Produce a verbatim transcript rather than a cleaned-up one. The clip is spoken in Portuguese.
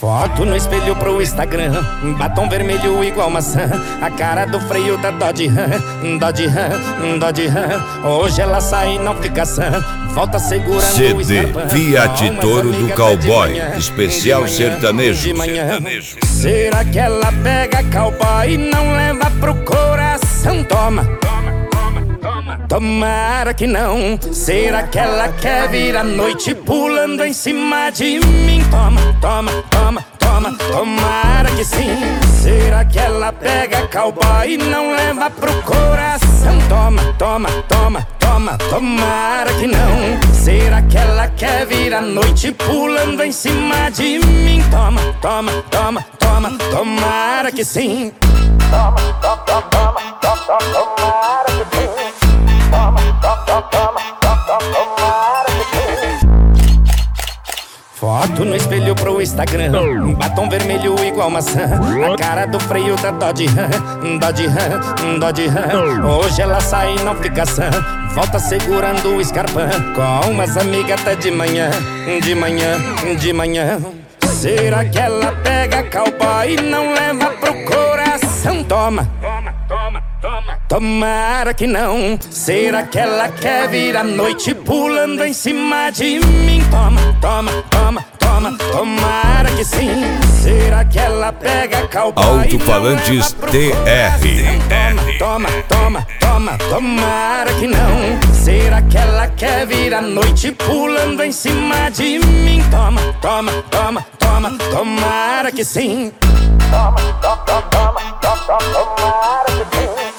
Foto no espelho pro Instagram, batom vermelho igual maçã, a cara do freio da Dodge Ram, Dodge Ram, Dodge Ram. Hoje ela sai e não fica sã, volta segurando C D o Scarpa. Fiat Toro do Cowboy, especial de manhã, sertanejo. de manhã. Será que ela pega cowboy e não leva pro coração? Toma, tomara que não. Será que ela quer vir à noite pulando em cima de mim? Toma, toma, toma, toma, tomara que sim. Será que ela pega cowboy e não leva pro coração? Toma, toma, toma, toma, tomara que não. Será que ela quer vir à noite pulando em cima de mim? Toma, toma, toma, toma, tomara que sim. Toma, toma, toma, toma, tomara que sim. Foto no espelho pro Instagram, batom vermelho igual maçã, a cara do freio da Dodge Ram, Dodge Ram, Dodge Ram. Hoje ela sai e não fica sã, volta segurando o Scarpa, com umas amigas até de manhã, de manhã, de manhã. Será que ela pega cowboy e não leva pro coração? Toma, toma, toma, toma, tomara que não. Será que ela quer vir à noite pulando em cima de mim? Toma, toma, toma, toma, tomara que sim. Será que ela pega cowboy? Alto-falantes T R. Toma, toma, toma, tomara que não. Será que ela quer vir à noite pulando em cima de mim? Toma, toma, toma, toma, tomara que sim. Toma, toma, toma, toma, tomara que sim.